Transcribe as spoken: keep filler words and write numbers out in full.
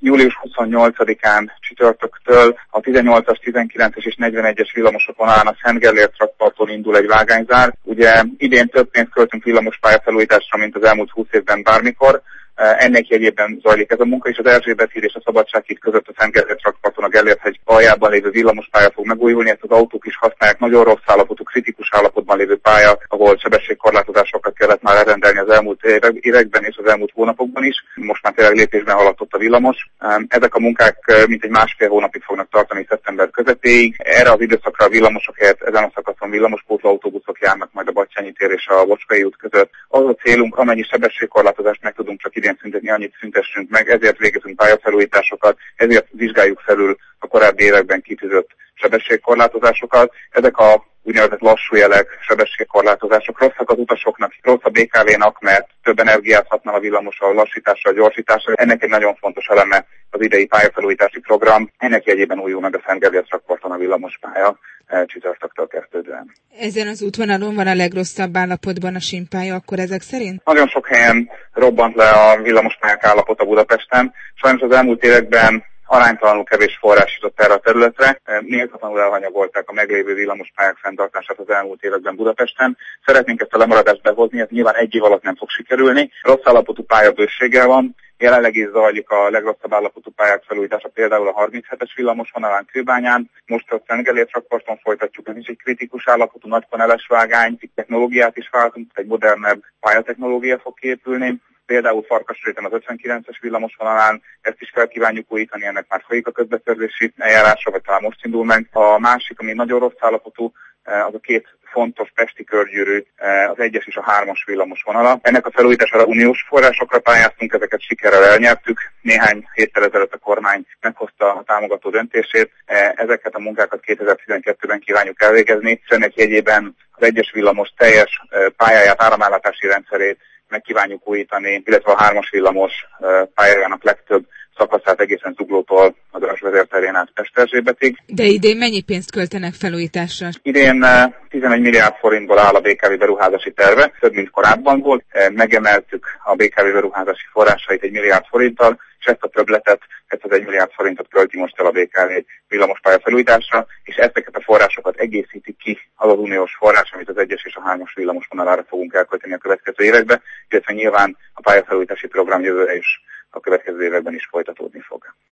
július huszonnyolcadikán csütörtöktől a tizennyolcas, tizenkilences és negyvenegyes villamosok vonalán a Szent Gellért rakparton indul egy vágányzár. Ugye idén több pénzt költünk villamospálya felújításra, mint az elmúlt húsz évben bármikor. Ennek jegyében zajlik ez a munka, és az Erzsébet híd és a Szabadsághíd között a Szent Gellért rakparton a Gellért-hegy aljában lévő villamospálya fog megújulni. Ezt az autók is használják, nagyon rossz állapotú, kritikus állapotban lévő pálya, ahol sebességkorlátozásokat kellett már elrendelni az elmúlt években és az elmúlt hónapokban is. Most már tényleg lépésben haladott a villamos. Ezek a munkák mintegy másfél hónapig fognak tartani szeptember közepéig. Erre az időszakra a villamosok helyett ezen a szakaszon villamospótló autóbuszok járnak majd a Batthyány tér és a Bocskai út között. Az a célunk, amennyi sebességkorlátozást meg tudunk csak idén szüntetni, annyit szüntessünk meg, ezért végezünk pályafelújításokat, ezért vizsgáljuk felül a korábbi években kitűzött sebességkorlátozásokat. Ezek a úgynevezett lassú jelek, sebességkorlátozások rosszak az utasoknak, rossz a bé ká vé-nak, mert több energiát használ a villamos a lassításra, a gyorsításra. Ennek egy nagyon fontos eleme az idei pályafelújítási program. Ennek jegyében újul meg a Szent Gellért rakparton a villamospálya csütörtöktől kezdődően. Ezen az útvonalon van a legrosszabb állapotban a sínpálya, akkor ezek szerint? Nagyon sok helyen robbant le a villamospályák állapota Budapesten. Sajnos az elmúlt években aránytalanul kevés forrás jutott erre a területre. Méltatlanul elhanyagolták a meglévő villamospályák fenntartását az elmúlt években Budapesten. Szeretnénk ezt a lemaradást behozni, ez nyilván egy év alatt nem fog sikerülni. Rossz állapotú pályabőséggel van. Jelenleg is zajlik a legrosszabb állapotú pályák felújítása, például a harminchetes villamos vonalán Kőbányán. Most a Szent Gellért rakparton folytatjuk, ez is egy kritikus állapotú nagypaneles vágány. Technológiát is váltunk, egy modernebb pályatechnológia fog kiépülni. Például Farkasréten az ötvenkilences villamos vonalán, ezt is fel kívánjuk újítani, ennek már folyik a közbeszerzési eljárása, vagy talán most indul meg. A másik, ami nagyon rossz állapotú, az a két fontos pesti körgyűrű, az egyes és a hármas villamos vonala. Ennek a felújítására uniós forrásokra pályáztunk, ezeket sikerrel elnyertük. Néhány héttel ezelőtt a kormány meghozta a támogató döntését. Ezeket a munkákat kétezer-tizenkettőben kívánjuk elvégezni, és ennek jegyében az egyes villamos teljes pályáját, áramellátási rendszerét meg kívánjuk újítani, illetve a hármas villamos pályájának legtöbb szakaszát egészen Zuglótól az Örsvezérterén át Pesterzsébetig. De idén mennyi pénzt költenek felújításra? Idén tizenegy milliárd forintból áll a bé ká vé beruházási terve, több mint korábban volt. Megemeltük a bé ká vé beruházási forrásait egy milliárd forinttal, és ezt a többletet, ezt az egy milliárd forintot költi most el a bé ká vé villamospálya felújításra, és ezeket a forrásokat egészítik ki az az uniós forrás, amit az egyes és a hármas villamos vonalára fogunk elkölteni a következő években, illetve nyilván a pályafelújítási program jövőre is a következő években is folytatódni fog.